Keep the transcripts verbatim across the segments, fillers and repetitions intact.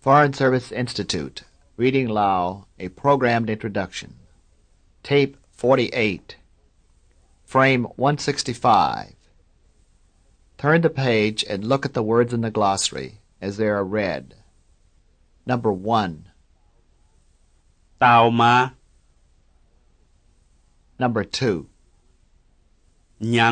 Foreign Service Institute, Reading Lao, a Programmed Introduction. Tape forty-eight. Frame one sixty-five. Turn the page and look at the words in the glossary as they are read. Number one. ตาวมา Number two. ยัง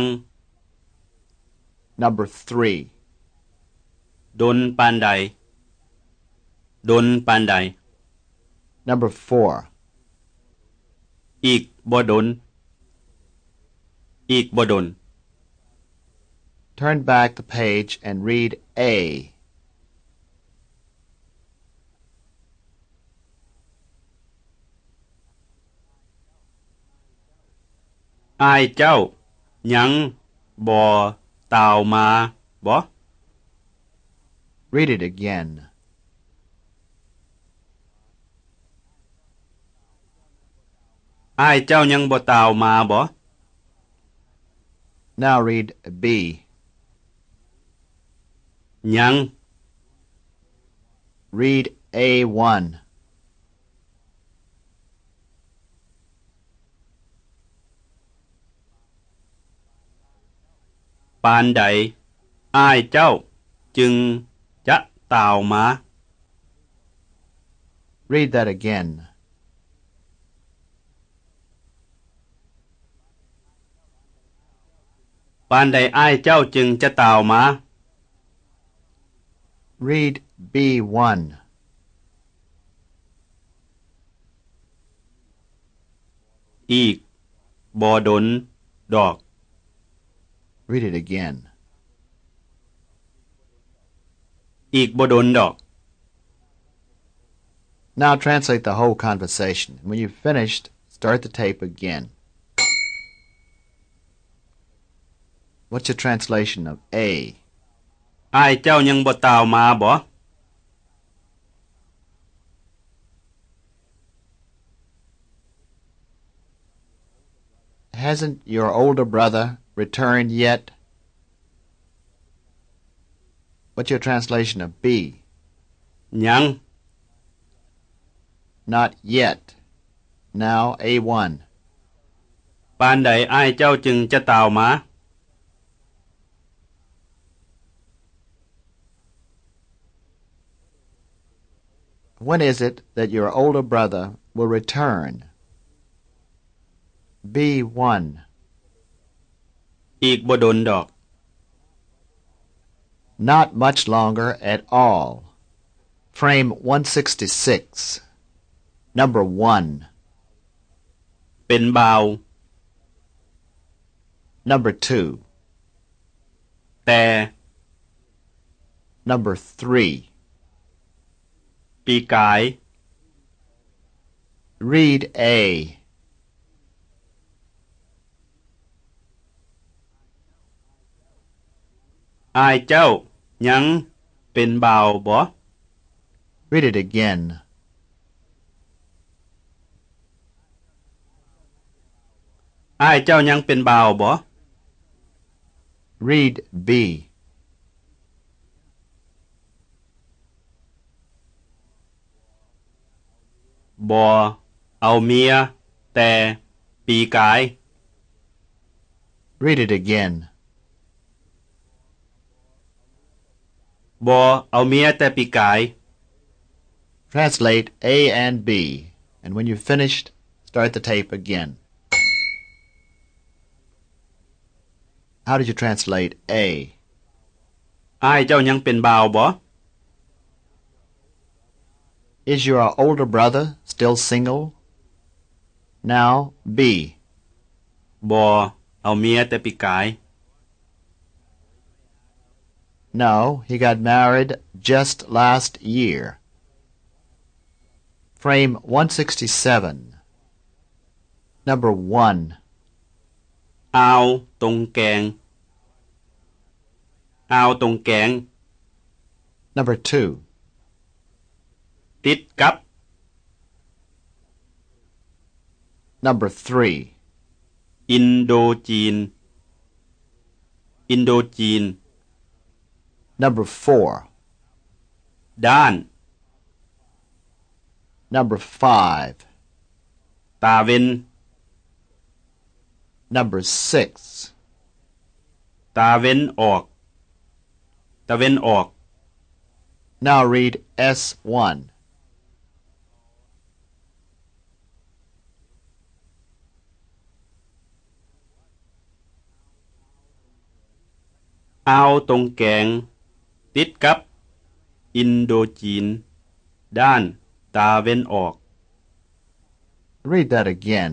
Number three. ดนปานใดดนปานใด Number four. อีกบ่ดนอีกบ่ดน Turn back the page and read A. อ้ายเจ้ายังบ่ตาวมาบ่ Read it again. อ้ายเจ้ายังบ่ตาวมาบ่ Now read B. ยัง Read A one. ปานใดอ้ายเจ้าจึงจะตาวมา Read that again. ปานใดอ้ายเจ้าจึงจะตาวมา Read B one. อีกบ่ดนดอก Read it again. อีกบ่ดนดอก Now translate the whole conversation. When you've finished, start the tape again. What's your translation of A? อ้ายเจ้ายังบ่ตาวมาบ่ Hasn't your older brother returned yet? What's your translation of B? ยัง Not yet. Now A one. ปานใดอ้ายเจ้าจึงจะตาวมา When is it that your older brother will return? B one. อีกบ่ดนดอก Not much longer at all. Frame one sixty-six. Number one. เป็นบ่าว Number two. แต่ Number three. ปีกาย Read A. อ้ายเจ้ายังเป็นบ่าวบ่ Read it again. อ้ายเจ้ายังเป็นบ่าวบ่ Read B. บ่เอาเมียแต่ปีกาย Read it again. บ่เอาเมียแต่ปีกาย Translate A and B. And when you've finished, start the tape again. How did you translate A? อ้ายเจ้ายังเป็นบ่าวบ่ Is your older brother still single? Now B. บ่เอาเมียแต่ปีกาย No, he got married just last year. Frame one sixty-seven. Number one. อาวตรงแกงอาวตรงแกง Number two. ติดกับ Number three. อินโดจีนอินโดจีน Number four. ด้าน Number five. ตาเวน Number six. ตาเวนออกตาเวนออก Now read S one. อ่าวตรงแกงติดกับอินโดจีนด้านตาเวนออก Read that again.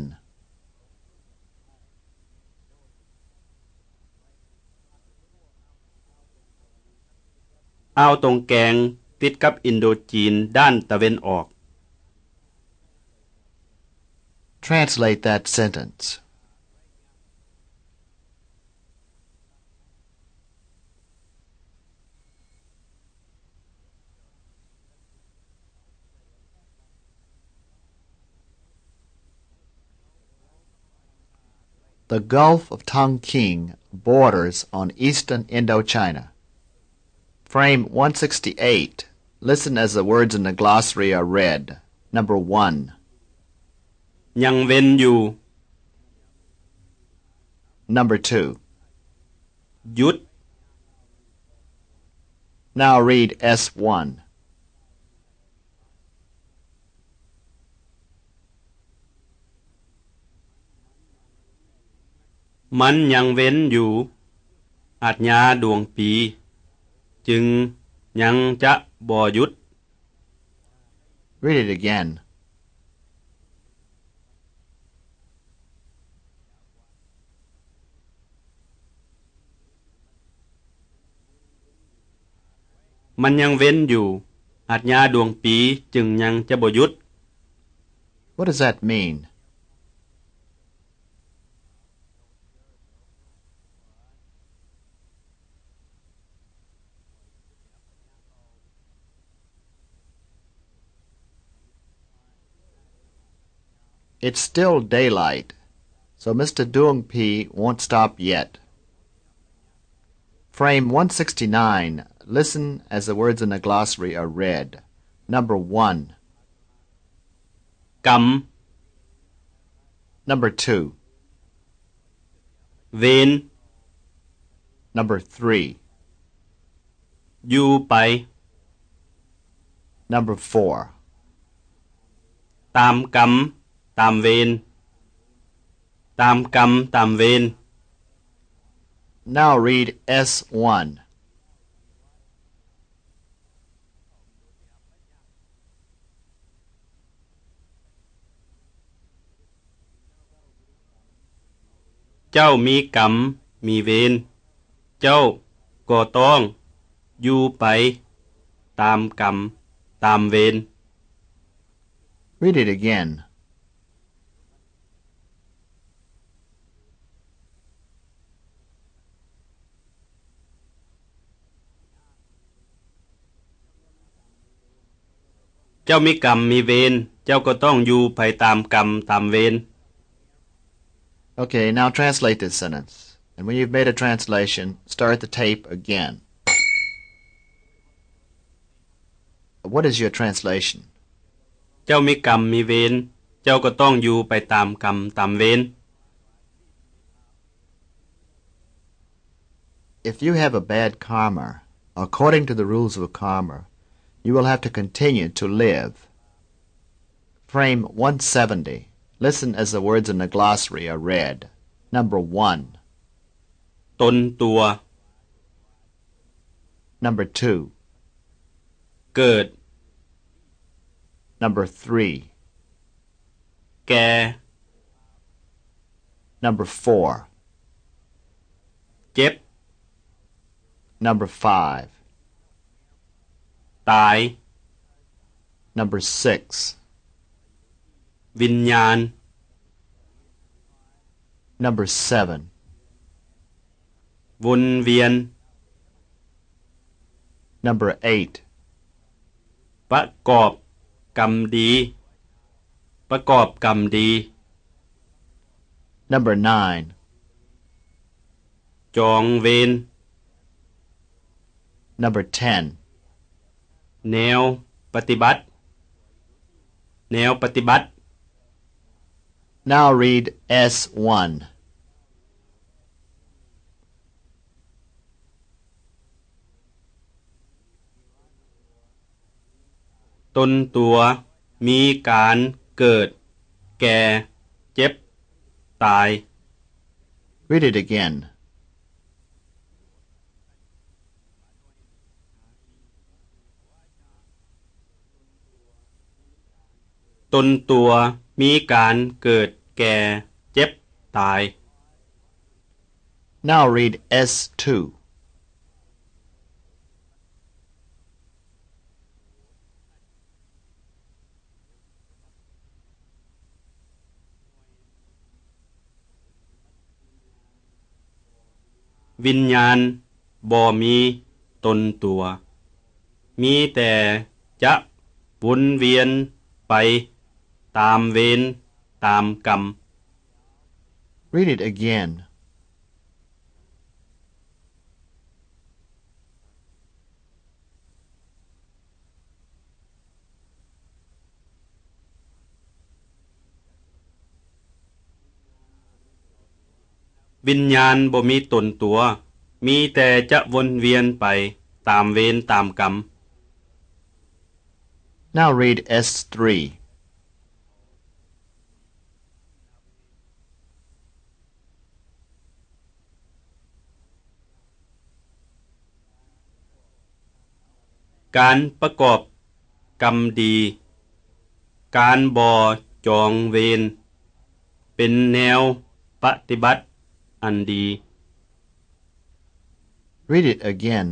อ่าวตรงแกงติดกับอินโดจีนด้านตะเวนออก Translate that sentence. The Gulf of Tonkin borders on eastern Indochina. Frame one sixty-eight. Listen as the words in the glossary are read. Number one. ยังเว้นอยู่ Number two. หยุด Now read S one. มันยังเว้นอยู่อาจญาดวงปีจึงยังจะบ่หยุด Read it again. มันยังเว้นอยู่อาจญาดวงปีจึงยังจะบ่หยุด What does that mean? It's still daylight, so Mister Doong P won't stop yet. Frame one sixty-nine. Listen as the words in the glossary are read. Number one. กรรม Number two. เวร Number three. อยู่ไป Number four. ตามกรรมตามเวรตามกรรมตามเวร Now read S one. เจ้ามีกรรมมีเวรเจ้าก็ต้องอยู่ไปตามกรรมตามเวร Read it again. เจ้ามีกรรมมีเวรเจ้าก็ต้องอยู่ไปตามกรรมตามเวร Okay, now translate this sentence. And when you've made a translation, start the tape again. What is your translation? เจ้ามีกรรมมีเวรเจ้าก็ต้องอยู่ไปตามกรรมตามเวร If you have a bad karma, according to the rules of karma, you will have to continue to live. Frame one seventy. Listen as the words in the glossary are read. Number one. ตนตัว Number two. เกิด Number three. แก่ Number four. เจ็บ Number five. ตาย Number six. วิญญาณ Number seven. วนเวียน Number eight. ประกอบกรรมดีประกอบกรรมดี Number nine. จองเวร Number ten. แนวปฏิบัติแนวปฏิบัติ Now read S one. ตนตัวมีการเกิดแก่เจ็บตาย Read it again. ตนตัวมีการเกิดแก่เจ็บตาย Now read S two. วิญญาณบ่มีตนตัว มีแต่จะวนเวียนไปตามเวรตามกรรม Read it again. วิญญาณบ่มีตนตัว มีแต่จะวนเวียนไปตามเวรตามกรรม Now read S three. การประกอบกรรมดี การบ่จองเวรเป็นแนวปฏิบัติอันดี Read it again.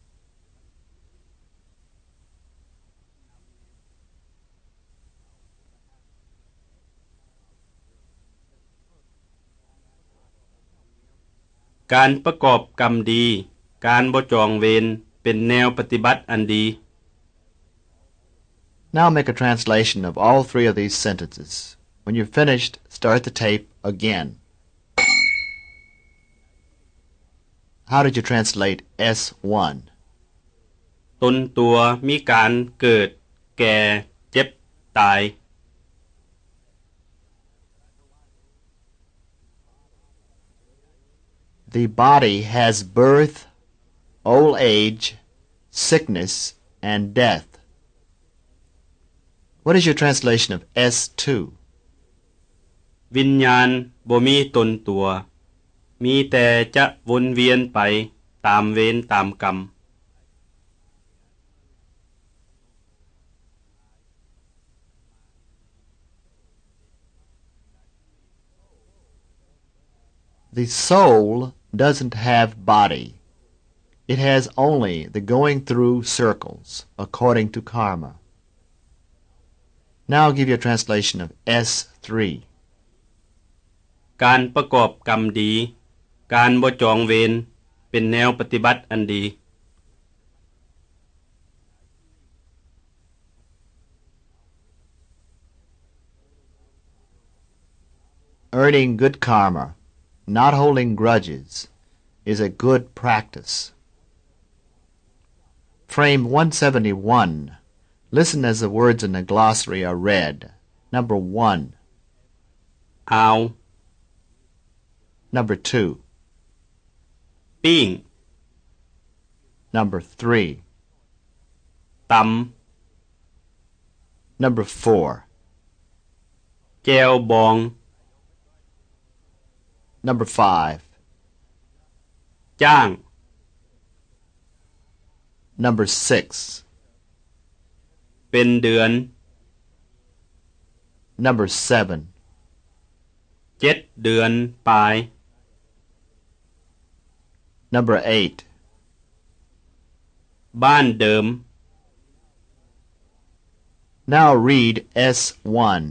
การประกอบกรรมดี การบ่จองเวรเป็นแนวปฏิบัติอันดี Now make a translation of all three of these sentences. When you're finished, start the tape again. How did you translate S one? ตนตัวมีการเกิดแก่เจ็บตาย The body has birth, old age, sickness, and death. What is your translation of S two? วิญญาณบ่มีตนตัว มีแต่จะวนเวียนไปตามเวรตามกรรม The soul doesn't have body. It has only the going through circles, according to karma. Now I'll give you a translation of S three. การประกอบกรรมดี การบ่จองเวรเป็นแนวปฏิบัติอันดี Earning good karma, not holding grudges, is a good practice. Frame one seventy-one. Listen as the words in the glossary are read. Number one. เอา Number two. ปิ้ง Number three. ต Number four. ำแจวบอง Number five. จ้าง Number six. เป็นเดือน Number seven. เจ็ดเดือนปลาย Number eight. บ้านเดิม Now read S one.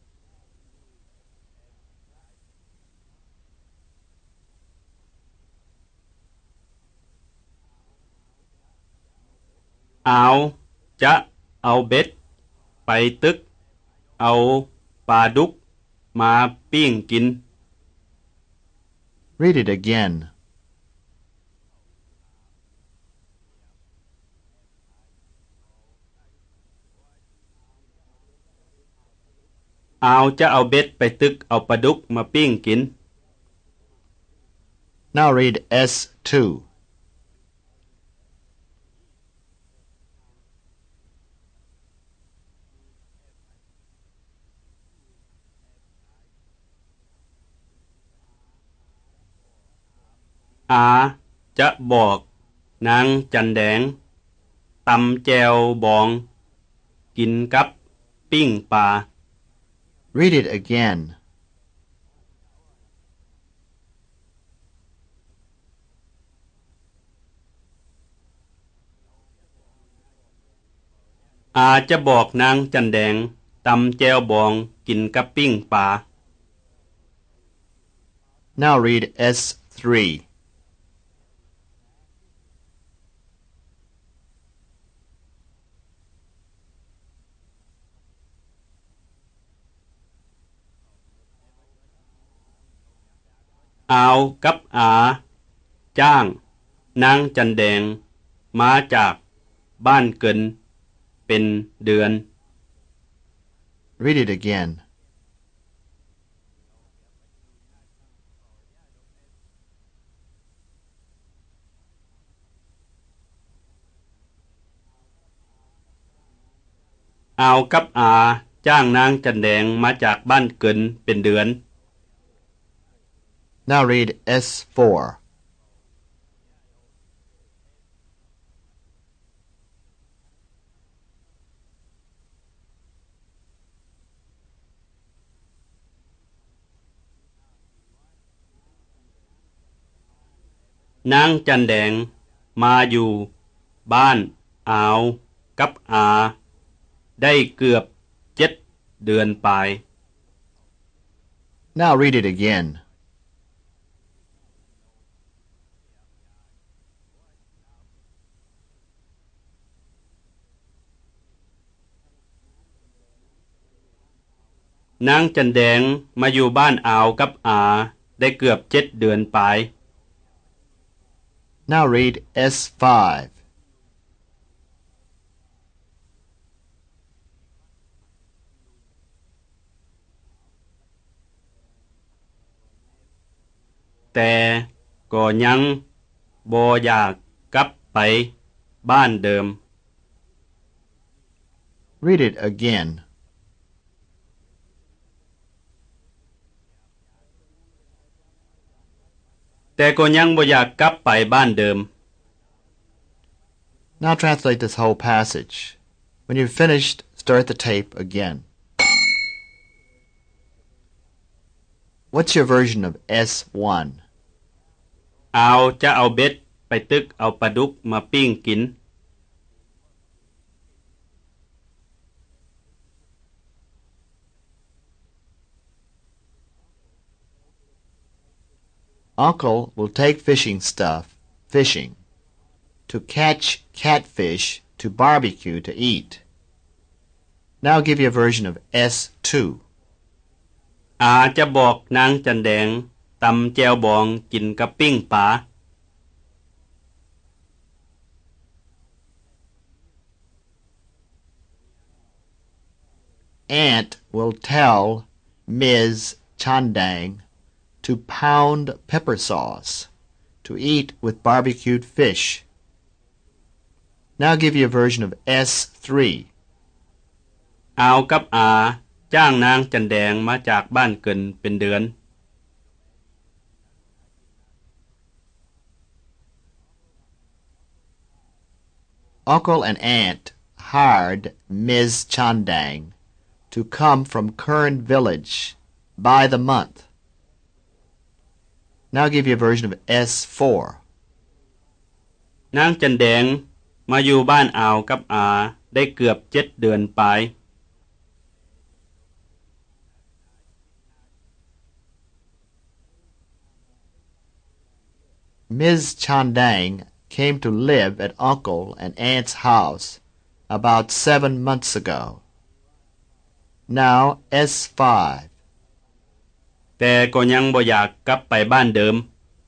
เอาจะเอาเบ็ดไปตึก เอาปลาดุกมาปิ้งกิน Read it again. อาวจะเอาเบ็ดไปตึกเอาปลาดุกมาปิ้งกิน Now read S two. อาจะบอกนางจันแดงตำแจวบองกินกับปิ้งปลา Read it again. อาจะบอกนางจันแดงตำแจวบองกินกับปิ้งปลา Now read S three. อาวกับอาจ้างนางจันแดงมาจากบ้านเกินเป็นเดือน Read it again. อาวกับอาจ้างนางจันแดงมาจากบ้านเกินเป็นเดือน Now read S four. นางจันแดงมาอยู่บ้านอาวกับอาได้เกือบเจ็ดเดือนปลาย Now read it again. นางจันแดงมาอยู่บ้านอาวกับอาได้เกือบเจ็ดเดือนปลาย Now read S five. แต่ก็ยังบ่อยากกลับไปบ้านเดิม Read it again. แต่ก็ยังบ่อยากกลับไปบ้านเดิม Now translate this whole passage. When you've finished, start the tape again. What's your version of S one? อาวจะเอาเบ็ดไปตึกเอาปลาดุกมาปิ้งกิน Uncle will take fishing stuff, fishing, to catch catfish to barbecue to eat. Now give you a version of S two. อาจะบอกนางจันแดงตำแจวบองกินกับปิ้งปลา Aunt will tell Miz Chandang to pound pepper sauce to eat with barbecued fish. Now give you a version of S three. อาวกับอาจ้างนางจันแดงมาจากบ้านเกินเป็นเดือน Uncle and Aunt hired Miz Chandang to come from Kern Village by the month. Now give you a version of S four. นางจันแดงมาอยู่บ้านอาวกับอาได้เกือบเจ็ดเดือนปลาย Miz Chandang came to live at Uncle and Aunt's house about seven months ago. Now S five. แต่ก็ยังบ่อยากกลับไปบ้านเดิม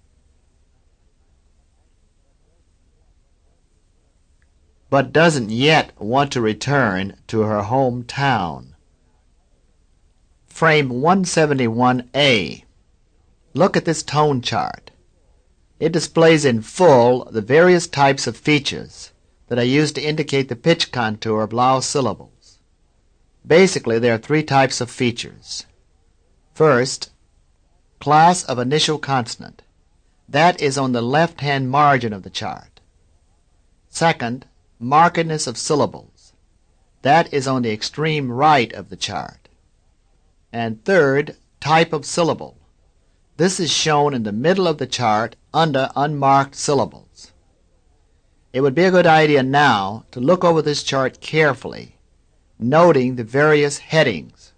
but doesn't yet want to return to her hometown. frame one seventy-one A. Look at this tone chart. It displays in full the various types of features that are used to indicate the pitch contour of Lao syllables. Basically, there are three types of features. First, class of initial consonant. That is on the left-hand margin of the chart. Second, markedness of syllables. That is on the extreme right of the chart. And third, type of syllable. This is shown in the middle of the chart under unmarked syllables. It would be a good idea now to look over this chart carefully, noting the various headings.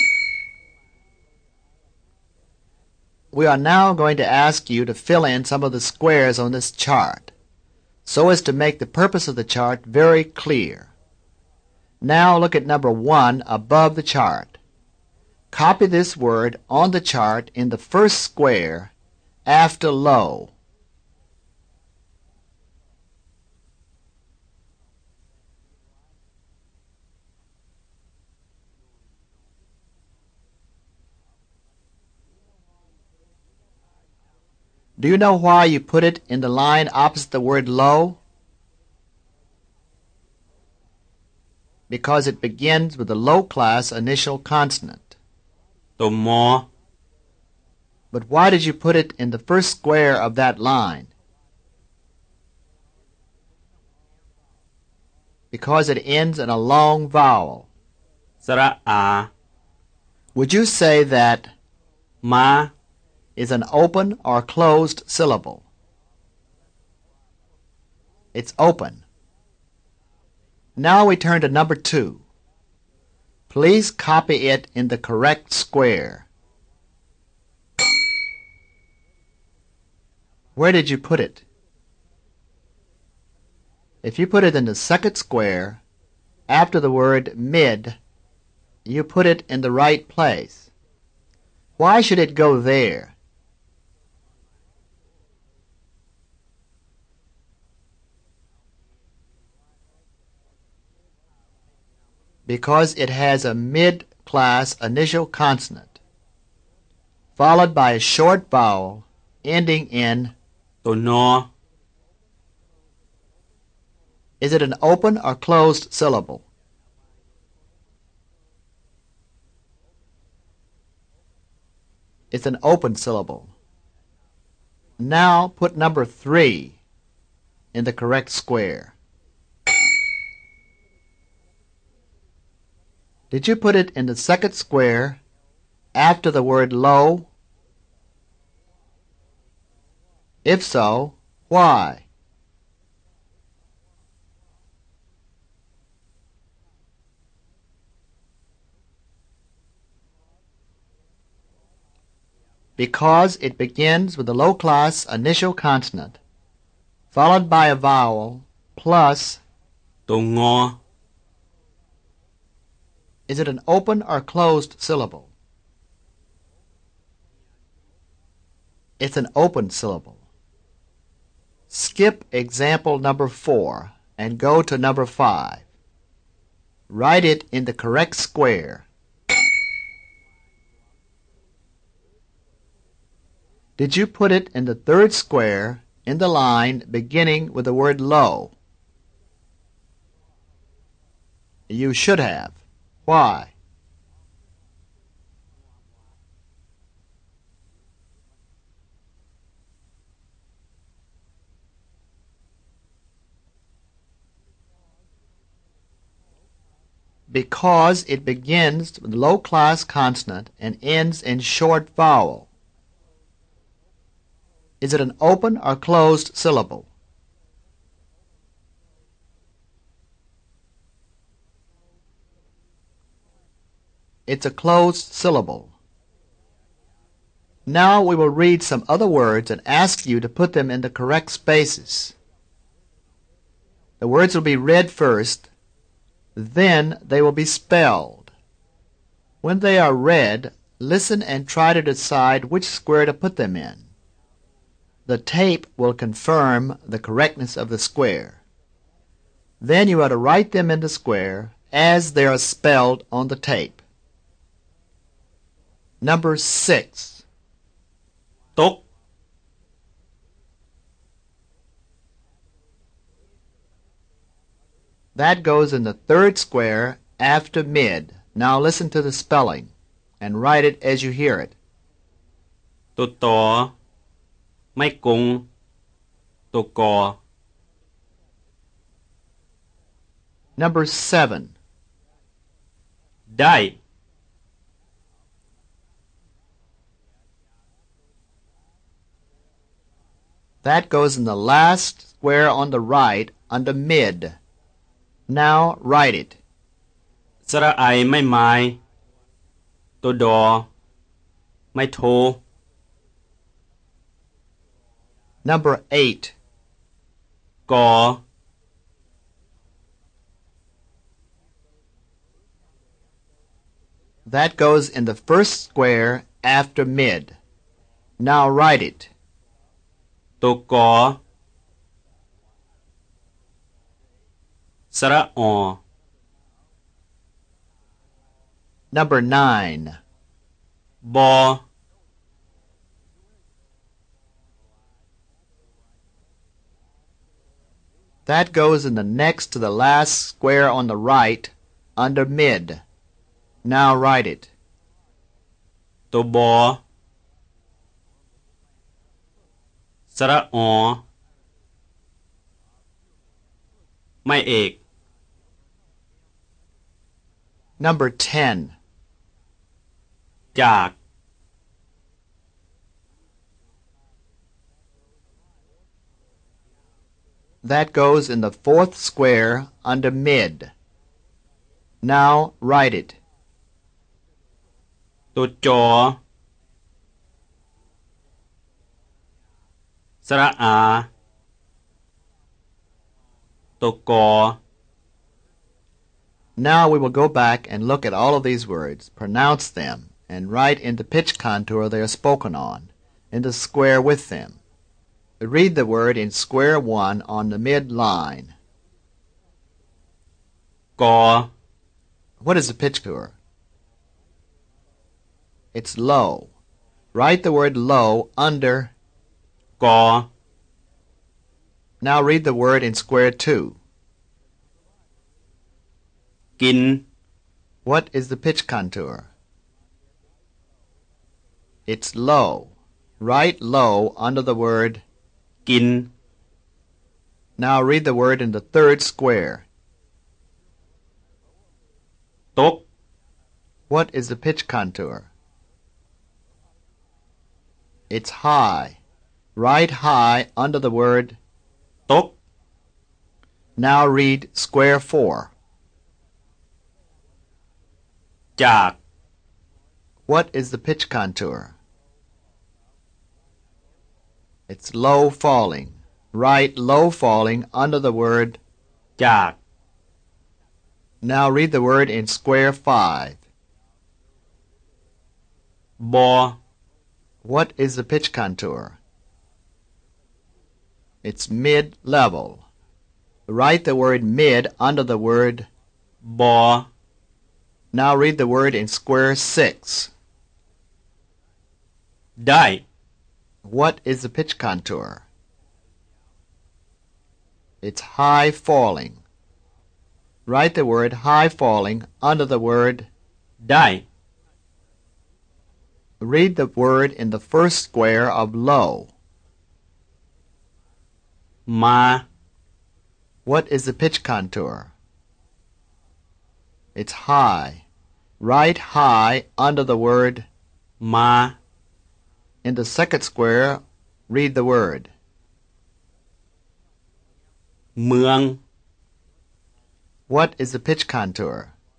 We are now going to ask you to fill in some of the squares on this chart, so as to make the purpose of the chart very clear. Now look at number one above the chart. Copy this word on the chart in the first square after low. Do you know why you put it in the line opposite the word low? Because it begins with a low-class initial consonant. To mo. But why did you put it in the first square of that line? Because it ends in a long vowel. Sara a. Would you say that Ma. is an open or closed syllable? It's open. Now we turn to number two. Please copy it in the correct square. Where did you put it? If you put it in the second square, after the word mid, you put it in the right place. Why should it go there? Because it has a mid-class initial consonant, followed by a short vowel ending in To no. Is it an open or closed syllable? It's an open syllable. Now put number three in the correct square. Did you put it in the second square after the word low? If so, why? Because it begins with a low-class initial consonant, followed by a vowel, plus. To ngo. Is it an open or closed syllable? It's an open syllable. Skip example number four and go to number five. Write it in the correct square. Did you put it in the third square in the line beginning with the word low? You should have. Why? Because it begins with low-class consonant and ends in short vowel. Is it an open or closed syllable? It's a closed syllable. Now we will read some other words and ask you to put them in the correct spaces. The words will be read first, then they will be spelled. When they are read, listen and try to decide which square to put them in. The tape will confirm the correctness of the square. Then you are to write them in the square as they are spelled on the tape. Number six. ตก That goes in the third square after mid. Now listen to the spelling and write it as you hear it. ตัวต่อไม่กงตัวกอ Number seven. ได้ That goes in the last square on the right under mid. Now write it. สระไอไม่ไม้ตัวดอไม่โท Number eight. กอ That goes in the first square after mid. Now write it. ตัวกอสระออ Number nine. บอ That goes in the next to the last square on the right under mid. Now write it. ตัวบอสระออไม่เอก Number ten. จาก That goes in the fourth square under mid. Now write it. ตัวจอสระอาตัวกอ Now we will go back and look at all of these words, pronounce them, and write in the pitch contour they are spoken on, in the square with them. Read the word in square one on the mid-line. กอ What is the pitch contour? It's low. Write the word low under. กอ Now read the word in square two. กิน What is the pitch contour? It's low. Write low under the word. กิน Now read the word in the third square. ตก What is the pitch contour? It's high. Write high under the word. ตก Now read square four. จาก What is the pitch contour? It's low falling. Write low falling under the word. จาก Now read the word in square five. บอ What is the pitch contour? It's mid-level. Write the word mid under the word. บอ Now read the word in square six. ได้ What is the pitch contour? It's high falling. Write the word high falling under the word. ได้ Read the word in the first square of low. มา What is the pitch contour? It's high. Write high under the word. มา In the second square, read the word. เมือง What is the pitch contour?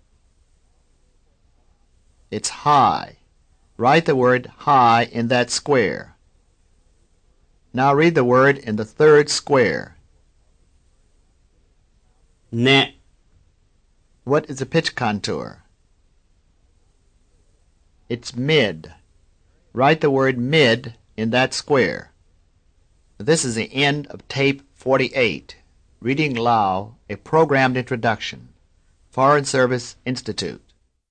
It's high. Write the word high in that square. Now read the word in the third square. แนะ What is the pitch contour? It's mid. Write the word mid in that square. This is the end of tape forty-eight. Reading Lao, a programmed introduction. Foreign Service Institute.